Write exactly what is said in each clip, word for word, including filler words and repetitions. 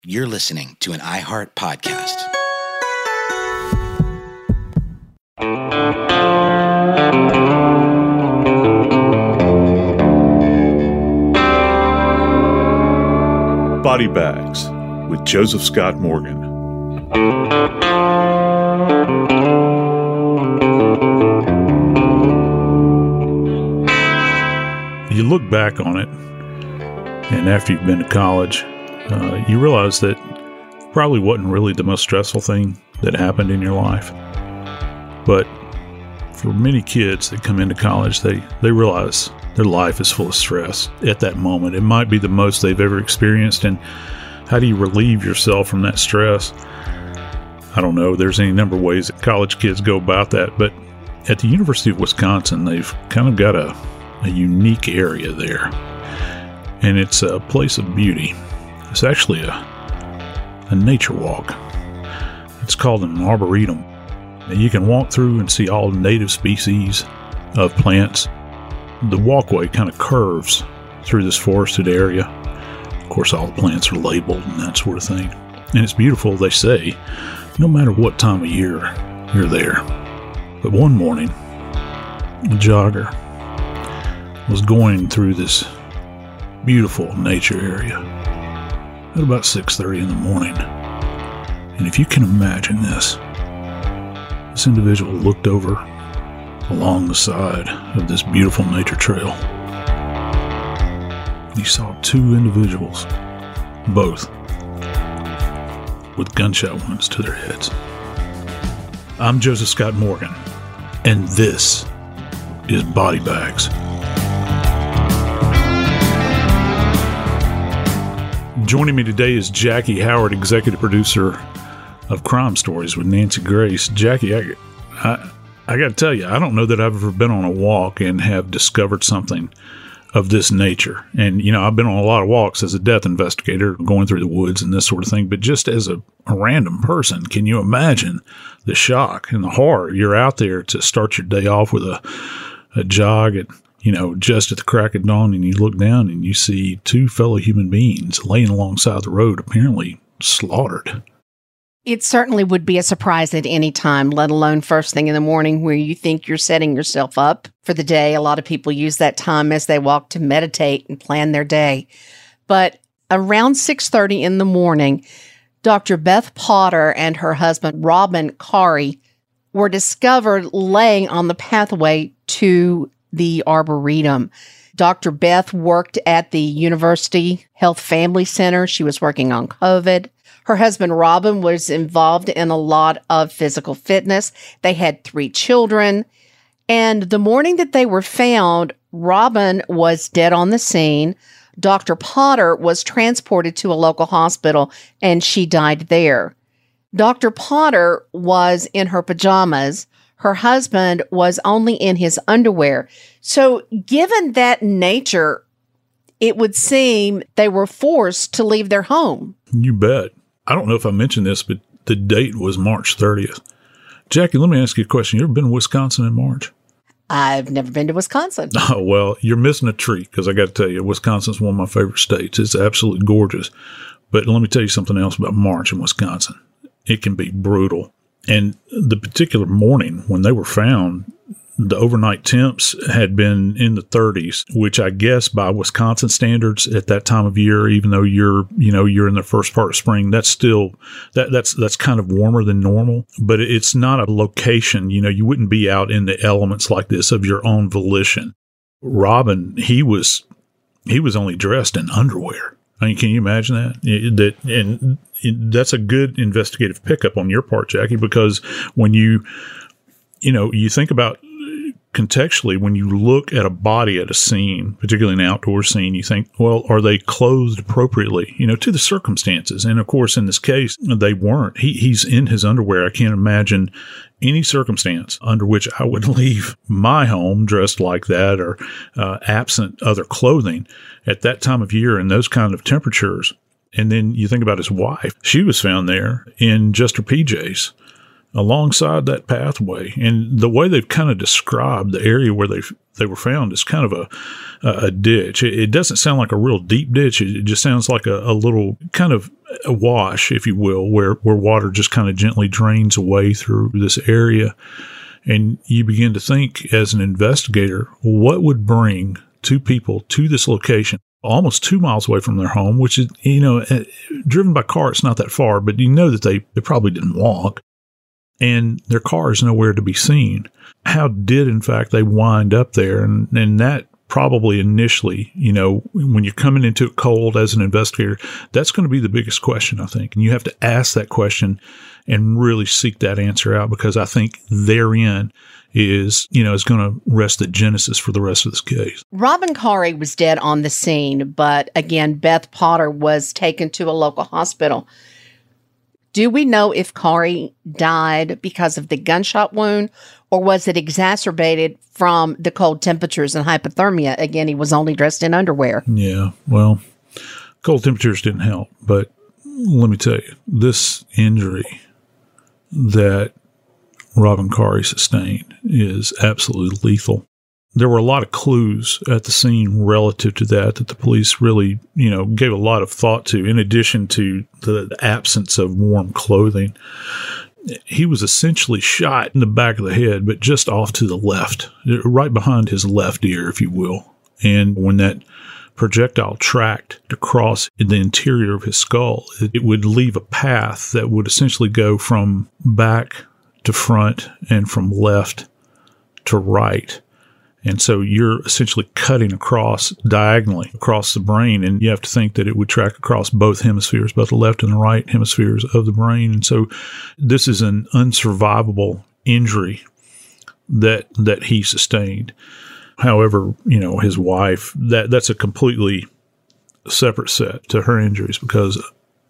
You're listening to an iHeart podcast. Body Bags with Joseph Scott Morgan. You look back on it, and after you've been to college, uh, you realize that probably wasn't really the most stressful thing that happened in your life. But for many kids that come into college, they, they realize their life is full of stress at that moment. It might be the most they've ever experienced, and how do you relieve yourself from that stress? I don't know. There's any number of ways that college kids go about that, but at the University of Wisconsin, they've kind of got a, a unique area there, and it's a place of beauty. It's actually a, a nature walk. It's called an arboretum. And you can walk through and see all native species of plants. The walkway kind of curves through this forested area. Of course, all the plants are labeled and that sort of thing. And it's beautiful, they say, no matter what time of year you're there. But one morning, a jogger was going through this beautiful nature area at about six thirty in the morning. And if you can imagine this, this individual looked over along the side of this beautiful nature trail. He saw two individuals, both with gunshot wounds to their heads. I'm Joseph Scott Morgan, and this is Body Bags. Joining me today is Jackie Howard, executive producer of Crime Stories with Nancy Grace. Jackie, I, I, I got to tell you, I don't know that I've ever been on a walk and have discovered something of this nature. And, you know, I've been on a lot of walks as a death investigator, going through the woods and this sort of thing. But just as a, a random person, can you imagine the shock and the horror? You're out there to start your day off with a, a jog at, you know, just at the crack of dawn, and you look down and you see two fellow human beings laying alongside the road, apparently slaughtered. It certainly would be a surprise at any time, let alone first thing in the morning where you think you're setting yourself up for the day. A lot of people use that time as they walk to meditate and plan their day. But around six thirty in the morning, Doctor Beth Potter and her husband, Robin Khoury, were discovered laying on the pathway to the Arboretum. Doctor Beth worked at the University Health Family Center. She was working on COVID. Her husband, Robin, was involved in a lot of physical fitness. They had three children. And the morning that they were found, Robin was dead on the scene. Doctor Potter was transported to a local hospital, and she died there. Doctor Potter was in her pajamas. Her husband was only in his underwear. So given that nature, it would seem they were forced to leave their home. You bet. I don't know if I mentioned this, but the date was March thirtieth. Jackie, let me ask you a question. You ever been to Wisconsin in March? I've never been to Wisconsin. Oh, well, you're missing a treat, because I got to tell you, Wisconsin's one of my favorite states. It's absolutely gorgeous. But let me tell you something else about March in Wisconsin. It can be brutal. And the particular morning when they were found, the overnight temps had been in the thirties, which I guess by Wisconsin standards at that time of year, even though you're, you know, you're in the first part of spring, that's still, that that's, that's kind of warmer than normal, but it's not a location. You know, you wouldn't be out in the elements like this of your own volition. Robin, he was, he was only dressed in underwear. I mean, can you imagine that? That, and that's a good investigative pickup on your part, Jackie, because when you, you know, you think about contextually, when you look at a body at a scene, particularly an outdoor scene, you think, well, are they clothed appropriately, you know, to the circumstances? And of course, in this case, they weren't. He, he's in his underwear. I can't imagine any circumstance under which I would leave my home dressed like that or uh, absent other clothing at that time of year and those kind of temperatures. And then you think about his wife. She was found there in just her P Js alongside that pathway. And the way they've kind of described the area where they they were found is kind of a a ditch. It, it doesn't sound like a real deep ditch. It just sounds like a, a little kind of a wash, if you will, where, where water just kind of gently drains away through this area. And you begin to think as an investigator, what would bring two people to this location almost two miles away from their home, which is, you know, driven by car, it's not that far, but you know that they, they probably didn't walk, and their car is nowhere to be seen. How did, in fact, they wind up there? And, and that probably initially, you know, when you're coming into it cold as an investigator, that's going to be the biggest question, I think. And you have to ask that question and really seek that answer out, because I think therein is, you know, is going to rest the genesis for the rest of this case. Robin Khoury was dead on the scene, but again, Beth Potter was taken to a local hospital. Do we know if Khoury died because of the gunshot wound, or was it exacerbated from the cold temperatures and hypothermia? Again, he was only dressed in underwear. Yeah, well, cold temperatures didn't help, but let me tell you, this injury that Robin Khoury sustained is absolutely lethal. There were a lot of clues at the scene relative to that that the police really, you know, gave a lot of thought to, in addition to the absence of warm clothing. He was essentially shot in the back of the head, but just off to the left, right behind his left ear, if you will. And when that projectile tracked across the interior of his skull, it would leave a path that would essentially go from back to front and from left to right. And so you're essentially cutting across diagonally across the brain, and you have to think that it would track across both hemispheres, both the left and the right hemispheres of the brain. And so this is an unsurvivable injury that that he sustained. However, you know, his wife, that that's a completely separate set to her injuries, because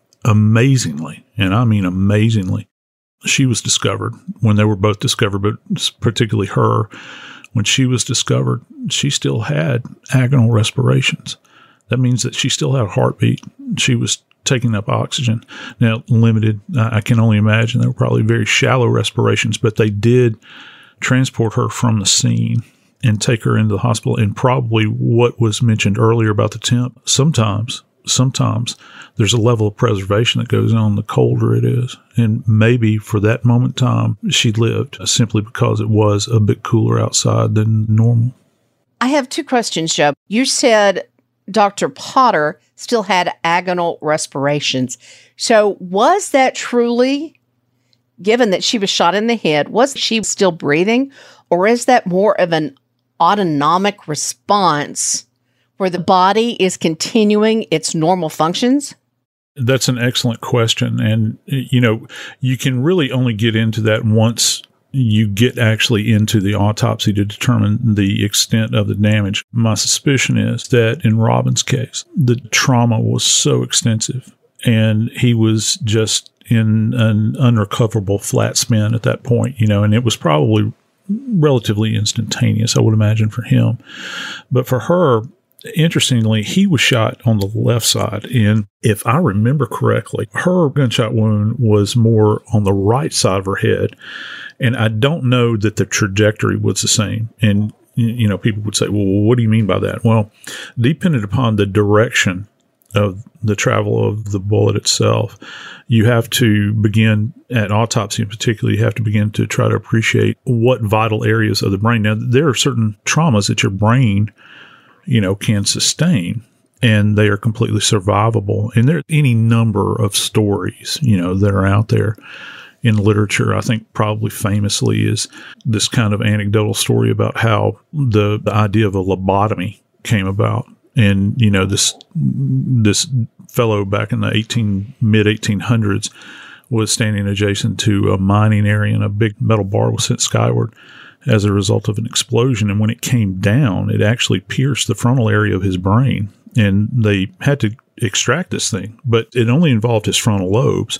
amazingly, and I mean amazingly, she was discovered when they were both discovered, but particularly her, when she was discovered, she still had agonal respirations. That means that she still had a heartbeat. She was taking up oxygen. Now, limited, I can only imagine they were probably very shallow respirations, but they did transport her from the scene and take her into the hospital. And probably what was mentioned earlier about the temp, sometimes, sometimes there's a level of preservation that goes on the colder it is. And maybe for that moment in time, she lived simply because it was a bit cooler outside than normal. I have two questions, Joe. You said Doctor Potter still had agonal respirations. So was that truly, given that she was shot in the head, was she still breathing? Or is that more of an autonomic response where the body is continuing its normal functions? That's an excellent question. And, you know, you can really only get into that once you get actually into the autopsy to determine the extent of the damage. My suspicion is that in Robin's case, the trauma was so extensive and he was just in an unrecoverable flat spin at that point, you know, and it was probably relatively instantaneous, I would imagine, for him. But for her, interestingly, he was shot on the left side. And if I remember correctly, her gunshot wound was more on the right side of her head. And I don't know that the trajectory was the same. And, you know, people would say, well, what do you mean by that? Well, depending upon the direction of the travel of the bullet itself, you have to begin, at autopsy in particular, you have to begin to try to appreciate what vital areas of the brain. Now, there are certain traumas that your brain, you know, can sustain, and they are completely survivable. And there are any number of stories, you know, that are out there in literature. I think probably famously is this kind of anecdotal story about how the, the idea of a lobotomy came about. And, you know, this, this fellow back in the eighteen, mid eighteen hundreds was standing adjacent to a mining area, and a big metal bar was sent skyward as a result of an explosion. And when it came down, it actually pierced the frontal area of his brain, and they had to extract this thing, but it only involved his frontal lobes.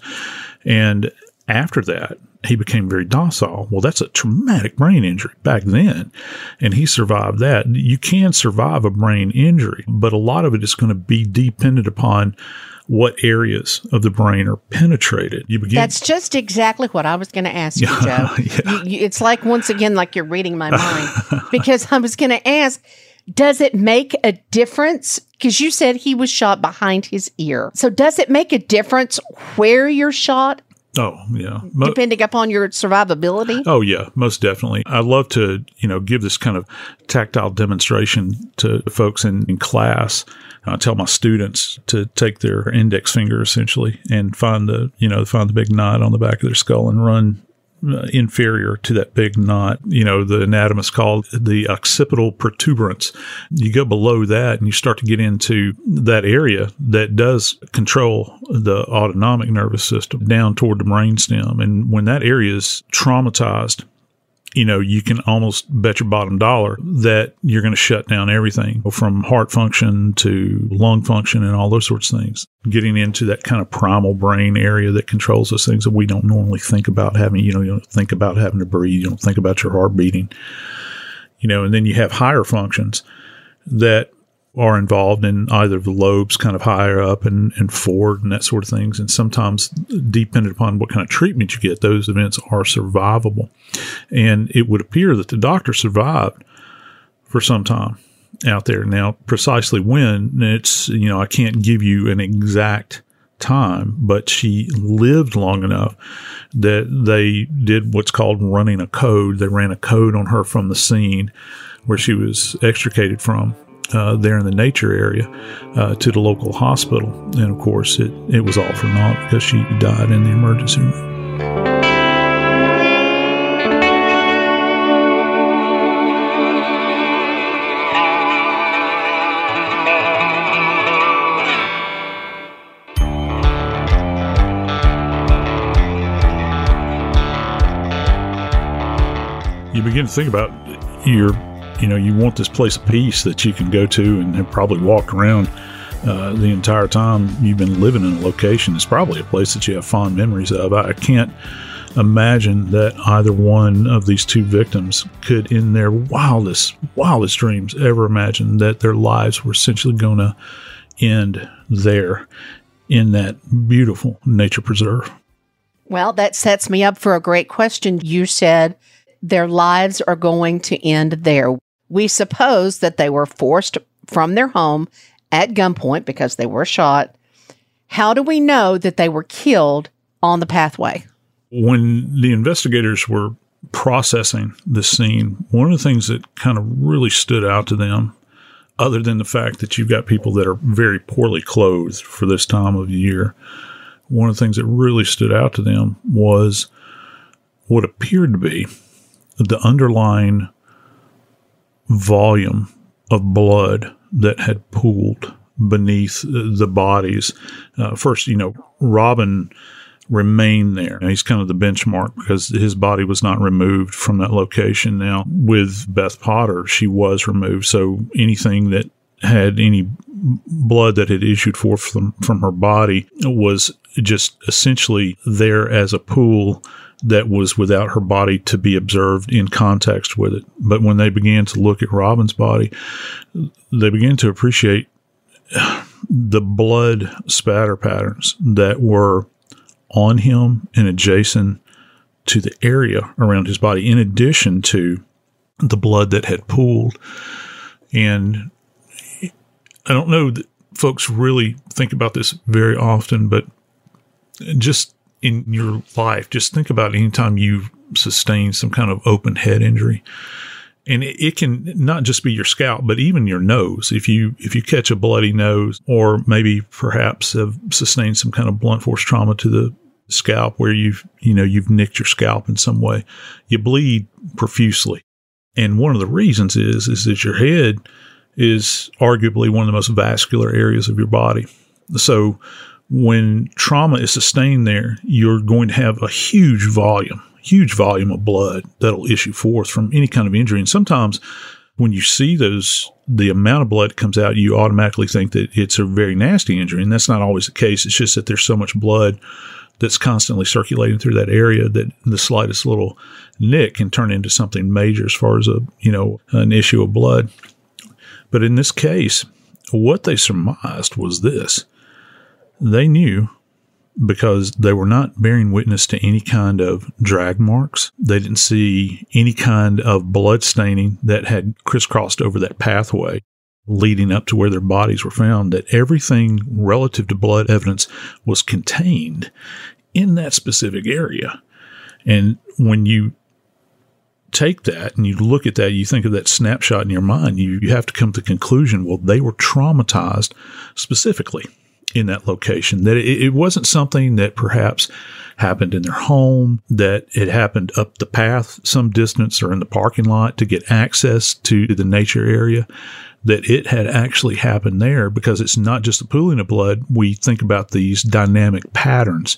And after that, he became very docile. Well, that's a traumatic brain injury back then, and he survived that. You can survive a brain injury, but a lot of it is going to be dependent upon what areas of the brain are penetrated. You begin. That's just exactly what I was going to ask you, Joe. Yeah. You, you, it's like, once again, like you're reading my mind, because I was going to ask, Does it make a difference? Because you said he was shot behind his ear. So does it make a difference where you're shot? Oh, yeah. Mo- Depending upon your survivability? Oh, yeah, most definitely. I love to, you know, give this kind of tactile demonstration to folks in, in class. I tell my students to take their index finger essentially and find the, you know, find the big knot on the back of their skull and run uh, inferior to that big knot. You know, the anatomists call the occipital protuberance. You go below that and you start to get into that area that does control the autonomic nervous system down toward the brainstem. And when that area is traumatized, you know, you can almost bet your bottom dollar that you're going to shut down everything from heart function to lung function and all those sorts of things. Getting into that kind of primal brain area that controls those things that we don't normally think about having. You know, you don't think about having to breathe. You don't think about your heart beating. You know, and then you have higher functions that are involved in either the lobes kind of higher up and, and forward and that sort of things. And sometimes, depending upon what kind of treatment you get, those events are survivable. And it would appear that the doctor survived for some time out there. Now, precisely when, it's, you know, I can't give you an exact time, but she lived long enough that they did what's called running a code. They ran a code on her from the scene where she was extricated from. Uh, there in the nature area uh, to the local hospital. And of course, it, it was all for naught because she died in the emergency room. You begin to think about your You know, you want this place of peace that you can go to and have probably walked around uh, the entire time you've been living in a location. It's probably a place that you have fond memories of. I can't imagine that either one of these two victims could, in their wildest, wildest dreams, ever imagine that their lives were essentially going to end there in that beautiful nature preserve. Well, that sets me up for a great question. You said their lives are going to end there. We suppose that they were forced from their home at gunpoint because they were shot. How do we know that they were killed on the pathway? When the investigators were processing the scene, one of the things that kind of really stood out to them, other than the fact that you've got people that are very poorly clothed for this time of year, one of the things that really stood out to them was what appeared to be the underlying volume of blood that had pooled beneath the bodies. Uh, first, you know, Robin remained there. He's kind of the benchmark because his body was not removed from that location. Now, with Beth Potter, she was removed. So anything that had any blood that had issued forth from, from her body was just essentially there as a pool that was without her body to be observed in context with it. But when they began to look at Robin's body, they began to appreciate the blood spatter patterns that were on him and adjacent to the area around his body, in addition to the blood that had pooled. And I don't know that folks really think about this very often, but just in your life, just think about any time you've sustained some kind of open head injury. And it, it can not just be your scalp, but even your nose. If you if you catch a bloody nose, or maybe perhaps have sustained some kind of blunt force trauma to the scalp where you've, you know, you've nicked your scalp in some way, you bleed profusely. And one of the reasons is, is that your head is arguably one of the most vascular areas of your body. So when trauma is sustained there, you're going to have a huge volume, huge volume of blood that'll issue forth from any kind of injury. And sometimes when you see those, the amount of blood that comes out, you automatically think that it's a very nasty injury. And that's not always the case. It's just that there's so much blood that's constantly circulating through that area that the slightest little nick can turn into something major as far as a, you know, an issue of blood. But in this case, what they surmised was this. They knew because they were not bearing witness to any kind of drag marks. They didn't see any kind of blood staining that had crisscrossed over that pathway leading up to where their bodies were found, that everything relative to blood evidence was contained in that specific area. And when you take that and you look at that, you think of that snapshot in your mind, you, you have to come to the conclusion, well, they were traumatized specifically in that location, that it, it wasn't something that perhaps happened in their home, that it happened up the path some distance or in the parking lot to get access to the nature area, that it had actually happened there, because it's not just the pooling of blood. We think about these dynamic patterns.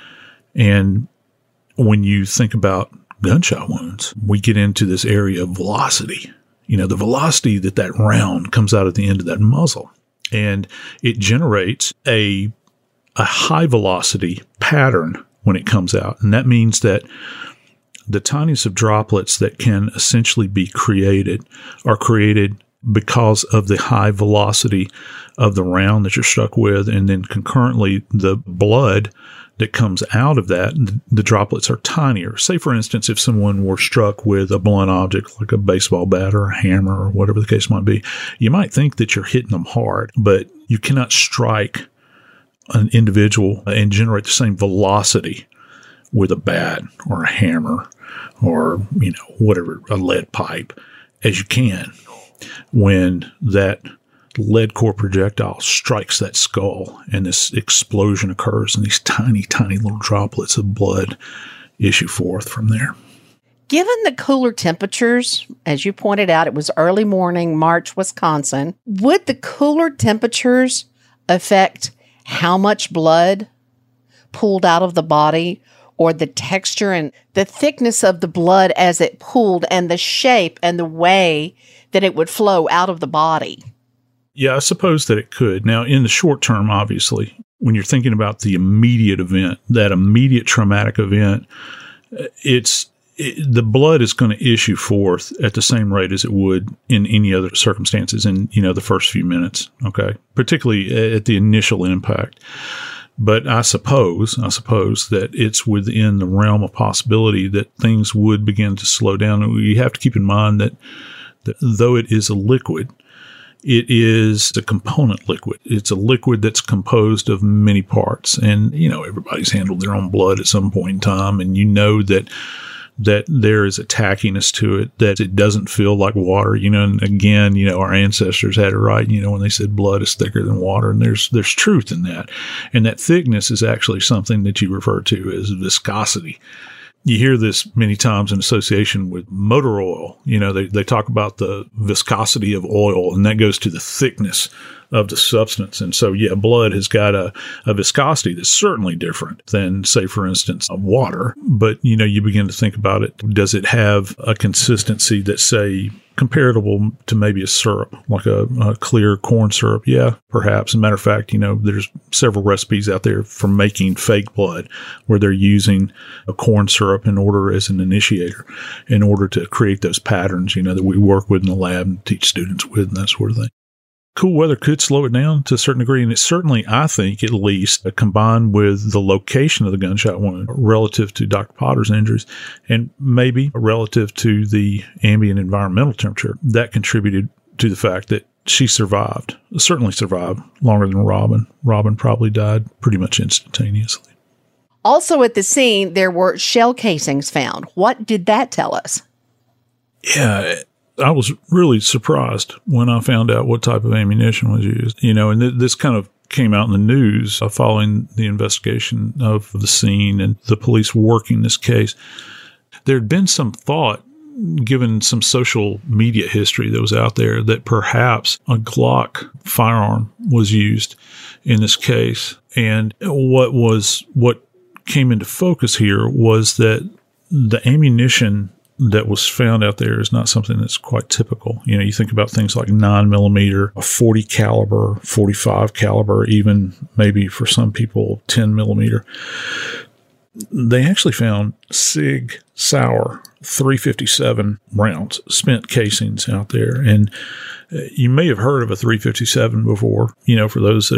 And when you think about gunshot wounds, we get into this area of velocity, you know, the velocity that that round comes out at the end of that muzzle. And it generates a, a high velocity pattern when it comes out. And that means that the tiniest of droplets that can essentially be created are created because of the high velocity of the round that you're struck with. And then concurrently, the blood that comes out of that, the droplets are tinier. Say, for instance, if someone were struck with a blunt object like a baseball bat or a hammer or whatever the case might be, you might think that you're hitting them hard, but you cannot strike an individual and generate the same velocity with a bat or a hammer or, you know, whatever, a lead pipe, as you can when that lead core projectile strikes that skull and this explosion occurs and these tiny, tiny little droplets of blood issue forth from there. Given the cooler temperatures, as you pointed out, it was early morning, March, Wisconsin, would the cooler temperatures affect how much blood pooled out of the body, or the texture and the thickness of the blood as it pooled, and the shape and the way that it would flow out of the body? Yeah, I suppose that it could. Now, in the short term, obviously, when you're thinking about the immediate event, that immediate traumatic event, it's it, the blood is going to issue forth at the same rate as it would in any other circumstances in, you know, the first few minutes, okay, particularly at the initial impact. But I suppose, I suppose that it's within the realm of possibility that things would begin to slow down. And you have to keep in mind that, that though it is a liquid, it is a component liquid. It's a liquid that's composed of many parts. And, you know, everybody's handled their own blood at some point in time. And you know that that there is a tackiness to it, that it doesn't feel like water. You know, and again, you know, our ancestors had it right, you know, when they said blood is thicker than water. And there's there's truth in that. And that thickness is actually something that you refer to as viscosity. You hear this many times in association with motor oil. You know, they, they talk about the viscosity of oil, and that goes to the thickness of the substance. And so, yeah, blood has got a, a viscosity that's certainly different than, say, for instance, water. But, you know, you begin to think about it. Does it have a consistency that's, say, comparable to maybe a syrup, like a, a clear corn syrup? Yeah, perhaps. As a matter of fact, you know, there's several recipes out there for making fake blood where they're using a corn syrup in order as an initiator, in order to create those patterns, you know, that we work with in the lab and teach students with and that sort of thing. Cool weather could slow it down to a certain degree, and it certainly, I think, at least, uh, combined with the location of the gunshot wound relative to Doctor Potter's injuries, and maybe relative to the ambient environmental temperature, that contributed to the fact that she survived, certainly survived longer than Robin. Robin probably died pretty much instantaneously. Also at the scene, there were shell casings found. What did that tell us? Yeah, I was really surprised when I found out what type of ammunition was used, you know, and th- this kind of came out in the news uh, following the investigation of the scene and the police working this case. There had been some thought, given some social media history that was out there, that perhaps a Glock firearm was used in this case. And what was, what came into focus here was that the ammunition that was found out there is not something that's quite typical. You know, you think about things like nine millimeter, a forty caliber, forty-five caliber, even maybe for some people, ten millimeter. They actually found Sig Sauer three fifty-seven rounds, spent casings out there. And you may have heard of a three fifty-seven before, you know, for those that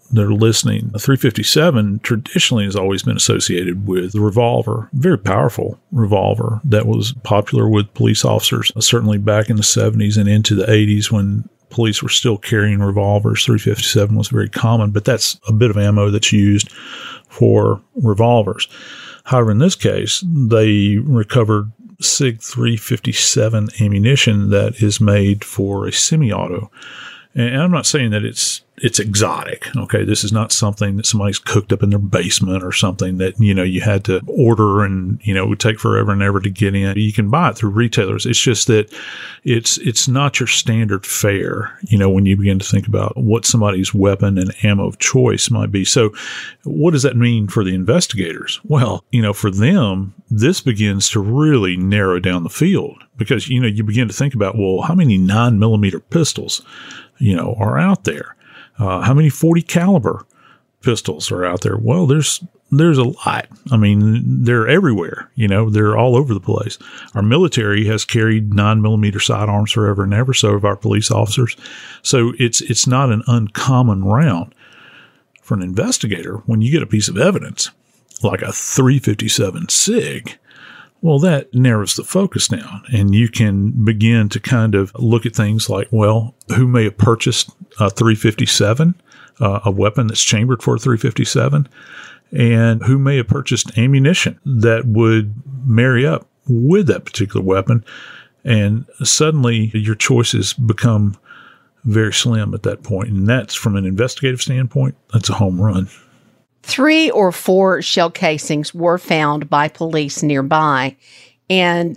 that are listening, a three fifty-seven traditionally has always been associated with the revolver, very powerful revolver that was popular with police officers, certainly back in the seventies and into the eighties when police were still carrying revolvers. three fifty-seven was very common, but that's a bit of ammo that's used for revolvers. However, in this case, they recovered SIG three fifty-seven ammunition that is made for a semi-auto. And I'm not saying that it's it's exotic. Okay, this is not something that somebody's cooked up in their basement or something that, you know, you had to order and, you know, it would take forever and ever to get in. You can buy it through retailers. It's just that it's it's not your standard fare, you know, when you begin to think about what somebody's weapon and ammo of choice might be. So what does that mean for the investigators? Well, you know, for them, this begins to really narrow down the field because, you know, you begin to think about, well, how many nine millimeter pistols, you know, are out there? Uh, how many forty caliber pistols are out there? Well, there's there's a lot. I mean, they're everywhere. You know, they're all over the place. Our military has carried nine millimeter sidearms forever and ever. So have our police officers. So it's it's not an uncommon round for an investigator when you get a piece of evidence like a three fifty-seven SIG. Well, that narrows the focus down, and you can begin to kind of look at things like, well, who may have purchased a three fifty-seven, uh, a weapon that's chambered for a three fifty-seven, and who may have purchased ammunition that would marry up with that particular weapon. And suddenly your choices become very slim at that point. And that's, from an investigative standpoint, that's a home run. Three or four shell casings were found by police nearby, and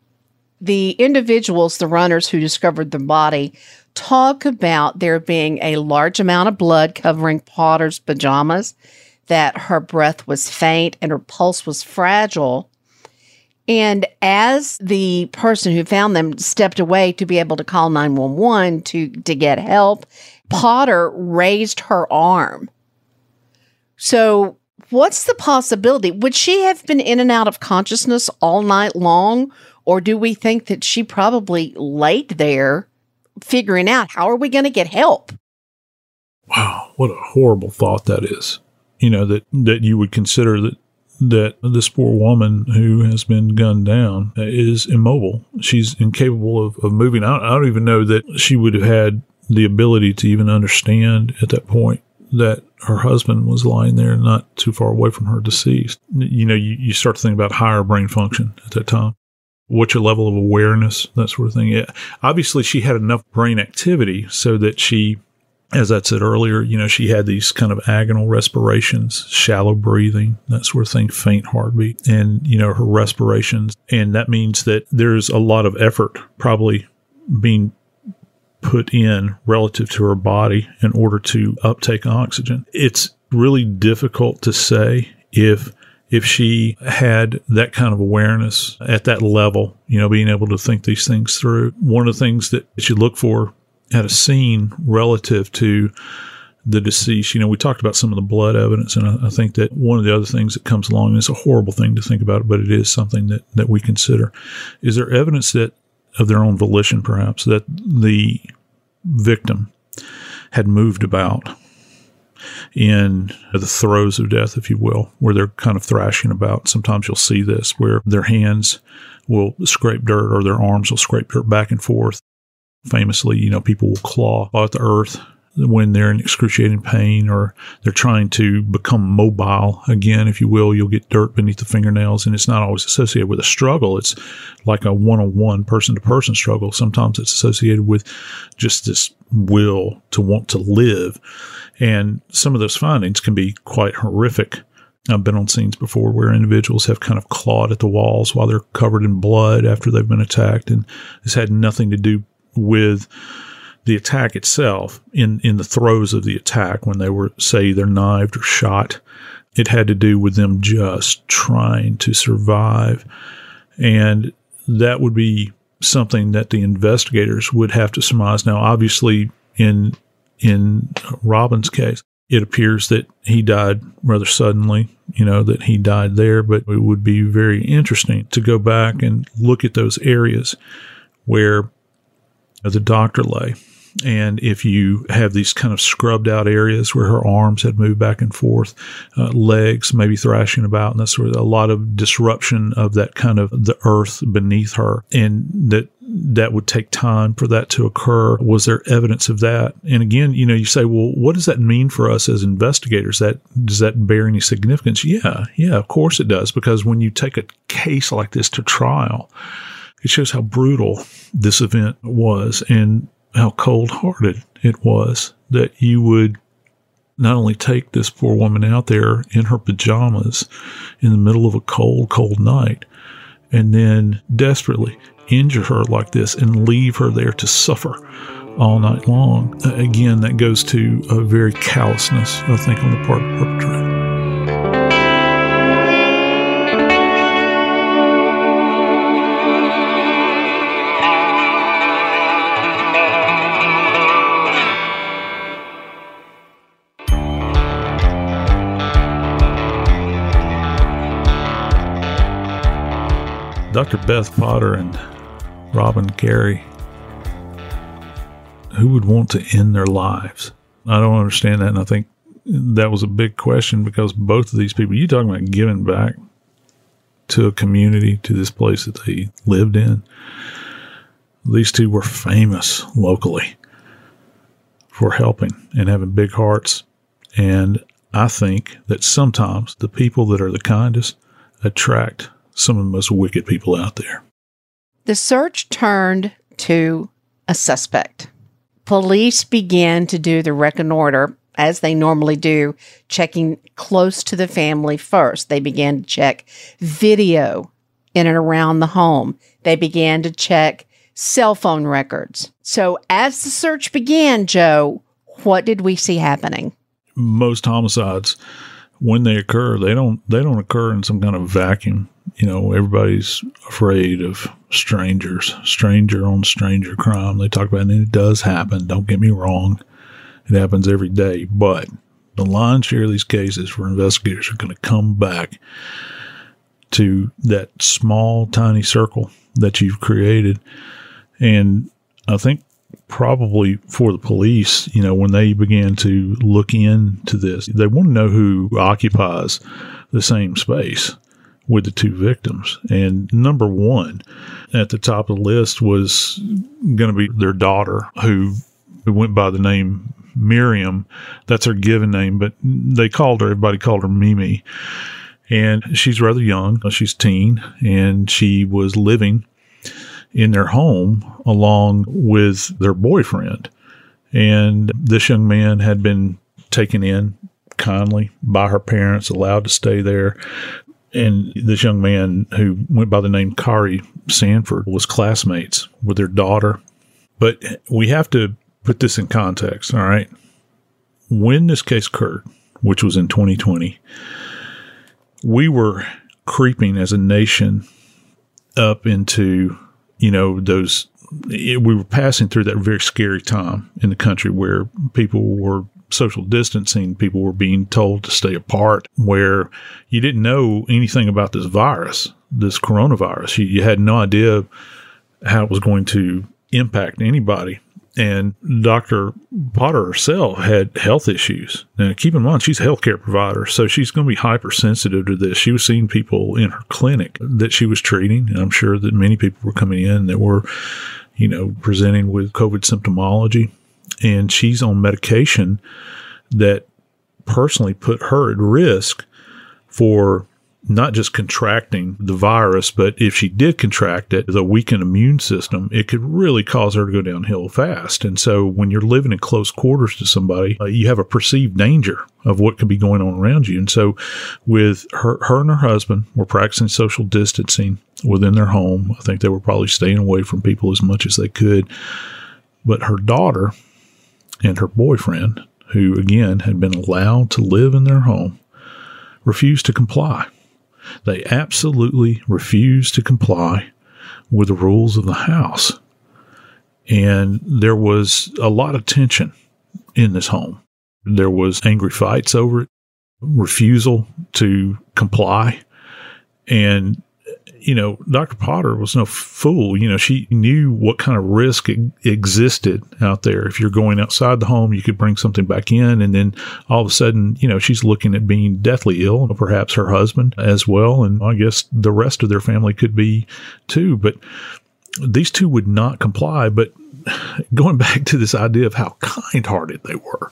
the individuals, the runners who discovered the body, talk about there being a large amount of blood covering Potter's pajamas, that her breath was faint and her pulse was fragile. And as the person who found them stepped away to be able to call nine one one to, to get help, Potter raised her arm. So what's the possibility? Would she have been in and out of consciousness all night long? Or do we think that she probably laid there figuring out, how are we going to get help? Wow, what a horrible thought that is. You know, that, that you would consider that, that this poor woman who has been gunned down is immobile. She's incapable of, of moving. I don't, I don't even know that she would have had the ability to even understand at that point that her husband was lying there not too far away from her, deceased. You know, you, you start to think about higher brain function at that time. What's your level of awareness, that sort of thing. Yeah. Obviously, she had enough brain activity so that she, as I said earlier, you know, she had these kind of agonal respirations, shallow breathing, that sort of thing, faint heartbeat, and, you know, her respirations. And that means that there's a lot of effort probably being put in relative to her body in order to uptake oxygen. It's really difficult to say if if she had that kind of awareness at that level, you know, being able to think these things through. One of the things that you look for at a scene relative to the deceased, you know, we talked about some of the blood evidence, and I, I think that one of the other things that comes along, and it's a horrible thing to think about, but it is something that, that we consider. Is there evidence that of their own volition, perhaps, that the victim had moved about in the throes of death, if you will, where they're kind of thrashing about? Sometimes you'll see this, where their hands will scrape dirt or their arms will scrape dirt back and forth. Famously, you know, people will claw at the earth when they're in excruciating pain or they're trying to become mobile again, if you will. You'll get dirt beneath the fingernails, and it's not always associated with a struggle. It's like a one-on-one, person-to-person struggle. Sometimes it's associated with just this will to want to live. And some of those findings can be quite horrific. I've been on scenes before where individuals have kind of clawed at the walls while they're covered in blood after they've been attacked, and it's had nothing to do with the attack itself. In, in the throes of the attack, when they were, say, either knifed or shot, it had to do with them just trying to survive. And that would be something that the investigators would have to surmise. Now, obviously, in in Robin's case, it appears that he died rather suddenly, you know, that he died there. But it would be very interesting to go back and look at those areas where the doctor lay And if you have these kind of scrubbed out areas where her arms had moved back and forth, uh, legs maybe thrashing about, and that's sort of a lot of disruption of that kind of the earth beneath her, and that that would take time for that to occur. Was there evidence of that? And again, you know, you say, well, what does that mean for us as investigators? That does that bear any significance? Yeah, yeah, of course it does, because when you take a case like this to trial, it shows how brutal this event was and how cold-hearted it was that you would not only take this poor woman out there in her pajamas in the middle of a cold, cold night and then desperately injure her like this and leave her there to suffer all night long. Uh, again, that goes to a very callousness, I think, on the part of the perpetrator. Doctor Beth Potter and Robin Garry, who would want to end their lives? I don't understand that, and I think that was a big question, because both of these people, you're talking about giving back to a community, to this place that they lived in. These two were famous locally for helping and having big hearts, and I think that sometimes the people that are the kindest attract some of the most wicked people out there. The search turned to a suspect. Police began to do the reconnoiter, as they normally do, checking close to the family first. They began to check video in and around the home. They began to check cell phone records. So as the search began, Joe, what did we see happening? Most homicides, when they occur, they don't they don't occur in some kind of vacuum. You know, everybody's afraid of strangers, stranger on stranger crime. They talk about it, and it does happen. Don't get me wrong. It happens every day. But the lion's share of these cases for investigators are going to come back to that small, tiny circle that you've created. And I think probably for the police, you know, when they began to look into this, they want to know who occupies the same space with the two victims. And number one at the top of the list was going to be their daughter, who, who went by the name Miriam. That's her given name, but they called her, everybody called her Mimi. And she's rather young. She's teen, and she was living in their home along with their boyfriend. And this young man had been taken in kindly by her parents, allowed to stay there. And this young man, who went by the name Kari Sanford, was classmates with their daughter. But we have to put this in context, all right? When this case occurred, which was in twenty twenty, we were creeping as a nation up into, you know, those, it, we were passing through that very scary time in the country where people were social distancing, people were being told to stay apart, where you didn't know anything about this virus, this coronavirus. You, you had no idea how it was going to impact anybody. And Doctor Potter herself had health issues. Now, keep in mind, she's a healthcare provider, so she's going to be hypersensitive to this. She was seeing people in her clinic that she was treating, and I'm sure that many people were coming in that were, you know, presenting with COVID symptomology. And she's on medication that personally put her at risk for not just contracting the virus, but if she did contract it, the weakened immune system, it could really cause her to go downhill fast. And so when you're living in close quarters to somebody, uh, you have a perceived danger of what could be going on around you. And so with her, her and her husband were practicing social distancing within their home. I think they were probably staying away from people as much as they could. But her daughter and her boyfriend, who again had been allowed to live in their home, refused to comply. They absolutely refused to comply with the rules of the house. And there was a lot of tension in this home. There was angry fights over it, refusal to comply. And you know, Doctor Potter was no fool. You know, she knew what kind of risk e- existed out there. If you're going outside the home, you could bring something back in. And then all of a sudden, you know, she's looking at being deathly ill, perhaps her husband as well. And I guess the rest of their family could be too. But these two would not comply. But going back to this idea of how kind-hearted they were,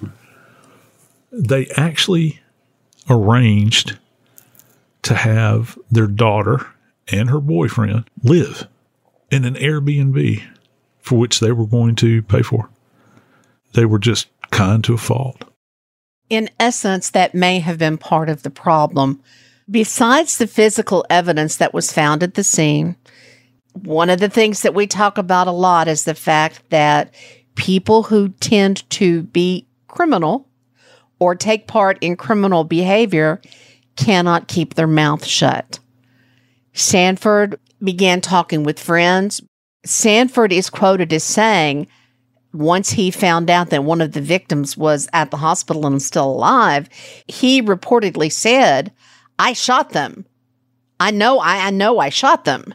they actually arranged to have their daughter and her boyfriend live in an Airbnb for which they were going to pay for. They were just kind to a fault. In essence, that may have been part of the problem. Besides the physical evidence that was found at the scene, one of the things that we talk about a lot is the fact that people who tend to be criminal or take part in criminal behavior cannot keep their mouth shut. Sanford began talking with friends. Sanford is quoted as saying, once he found out that one of the victims was at the hospital and still alive, he reportedly said, I shot them. I know, I, I know I shot them.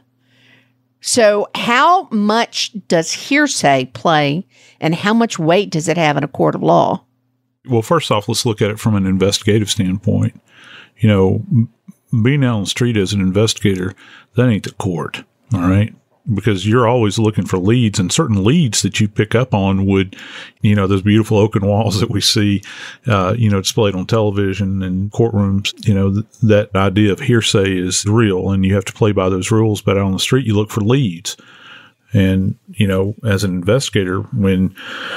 So how much does hearsay play, and how much weight does it have in a court of law? Well, first off, let's look at it from an investigative standpoint. You know, being out on the street as an investigator, that ain't the court, all right? Because you're always looking for leads, and certain leads that you pick up on would, you know, those beautiful oaken walls that we see, uh, you know, displayed on television and courtrooms, you know, th- that idea of hearsay is real, and you have to play by those rules. But out on the street, you look for leads. And, you know, as an investigator, when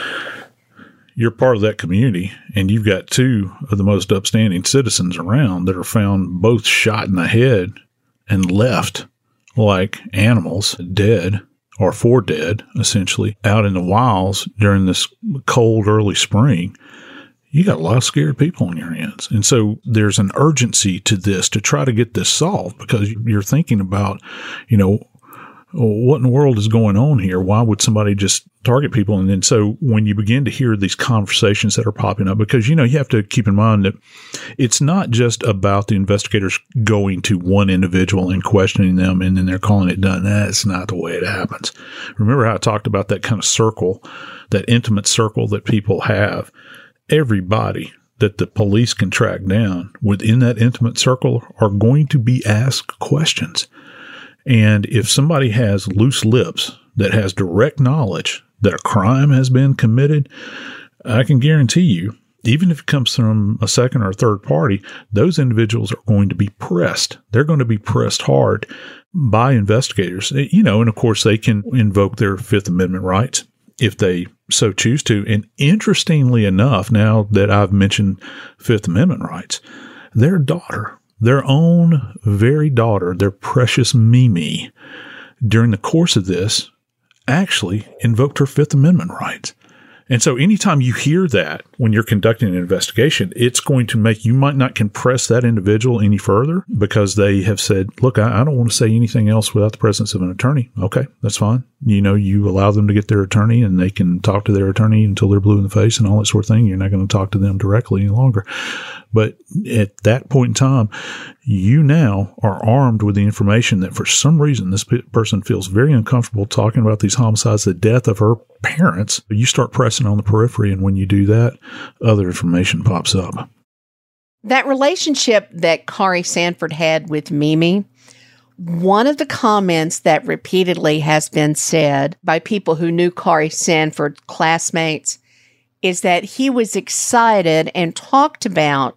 you're part of that community and you've got two of the most upstanding citizens around that are found both shot in the head and left like animals, dead or for dead, essentially, out in the wilds during this cold early spring, you got a lot of scared people on your hands. And so there's an urgency to this to try to get this solved, because you're thinking about, you know, what in the world is going on here? Why would somebody just target people? And then so when you begin to hear these conversations that are popping up, because, you know, you have to keep in mind that it's not just about the investigators going to one individual and questioning them and then they're calling it done. That's not the way it happens. Remember how I talked about that kind of circle, that intimate circle that people have? Everybody that the police can track down within that intimate circle are going to be asked questions. And if somebody has loose lips that has direct knowledge that a crime has been committed, I can guarantee you, even if it comes from a second or third party, those individuals are going to be pressed. They're going to be pressed hard by investigators. You know, and of course, they can invoke their Fifth Amendment rights if they so choose to. And interestingly enough, now that I've mentioned Fifth Amendment rights, their daughter, their own very daughter, their precious Mimi, during the course of this, actually invoked her Fifth Amendment rights. And so anytime you hear that when you're conducting an investigation, it's going to make, you might not compress that individual any further because they have said, look, I, I don't want to say anything else without the presence of an attorney. Okay, that's fine. You know, you allow them to get their attorney and they can talk to their attorney until they're blue in the face and all that sort of thing. You're not going to talk to them directly any longer. But at that point in time, you now are armed with the information that for some reason this p- person feels very uncomfortable talking about these homicides, the death of her parents. You start pressing on the periphery, and when you do that, other information pops up. That relationship that Kari Sanford had with Mimi, one of the comments that repeatedly has been said by people who knew Kari Sanford, classmates, is that he was excited and talked about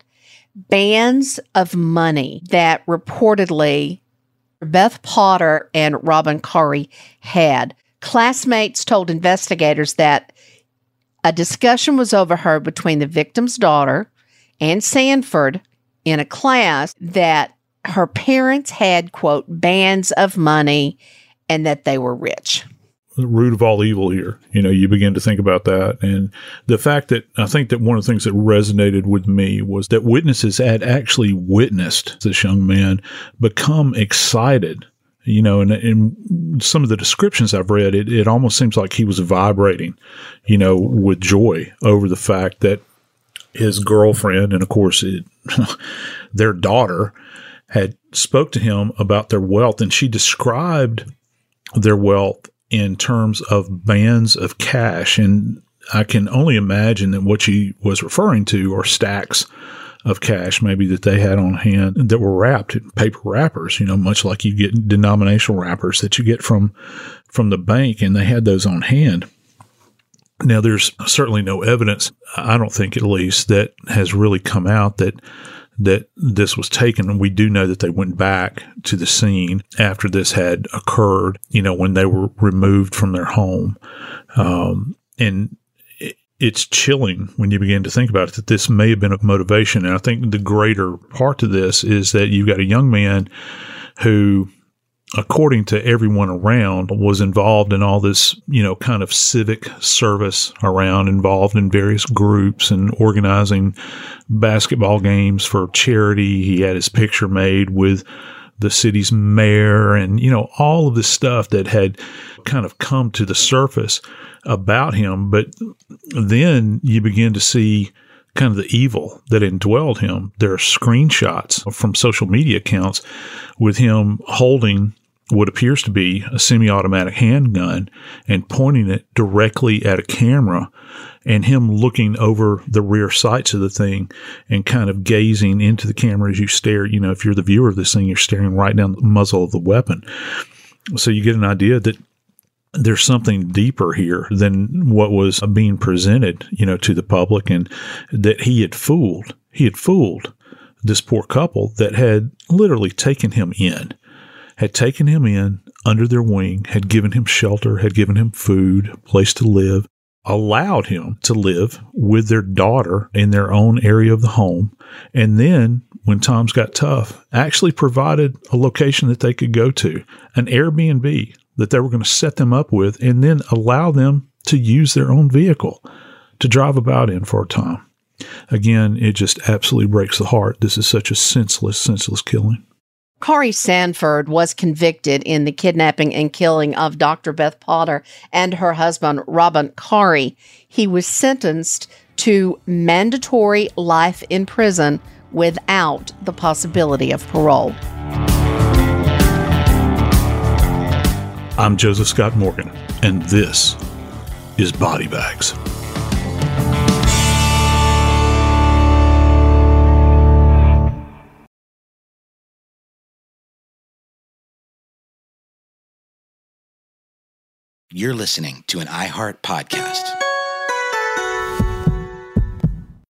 bands of money that reportedly Beth Potter and Robin Kari had. Classmates told investigators that a discussion was overheard between the victim's daughter and Sanford in a class that her parents had, quote, bands of money and that they were rich. The root of all evil here. You know, you begin to think about that. And the fact that I think that one of the things that resonated with me was that witnesses had actually witnessed this young man become excited. You know, and in some of the descriptions I've read, it, it almost seems like he was vibrating, you know, with joy over the fact that his girlfriend and, of course, it, their daughter had spoke to him about their wealth, and she described their wealth in terms of bands of cash. And I can only imagine that what she was referring to are stacks of cash, maybe that they had on hand that were wrapped in paper wrappers, you know, much like you get denominational wrappers that you get from, from the bank, and they had those on hand. Now, there's certainly no evidence, I don't think at least, that has really come out that that this was taken. And we do know that they went back to the scene after this had occurred, you know, when they were removed from their home. Um, and it, it's chilling when you begin to think about it, that this may have been a motivation. And I think the greater part to this is that you've got a young man who, according to everyone around, was involved in all this, you know, kind of civic service around, involved in various groups and organizing basketball games for charity. He had his picture made with the city's mayor and, you know, all of this stuff that had kind of come to the surface about him. But then you begin to see kind of the evil that indwelled him. There are screenshots from social media accounts with him holding what appears to be a semi-automatic handgun and pointing it directly at a camera, and him looking over the rear sights of the thing and kind of gazing into the camera as you stare. You know, if you're the viewer of this thing, you're staring right down the muzzle of the weapon. So you get an idea that there's something deeper here than what was being presented, you know, to the public, and that he had fooled, he had fooled this poor couple that had literally taken him in, had taken him in under their wing, had given him shelter, had given him food, a place to live, allowed him to live with their daughter in their own area of the home. And then when times got tough, actually provided a location that they could go to, an Airbnb that they were going to set them up with, and then allow them to use their own vehicle to drive about in for a time. Again, it just absolutely breaks the heart. This is such a senseless, senseless killing. Kari Sanford was convicted in the kidnapping and killing of Doctor Beth Potter and her husband, Robin Kari. He was sentenced to mandatory life in prison without the possibility of parole. I'm Joseph Scott Morgan, and this is Body Bags. You're listening to an iHeart podcast.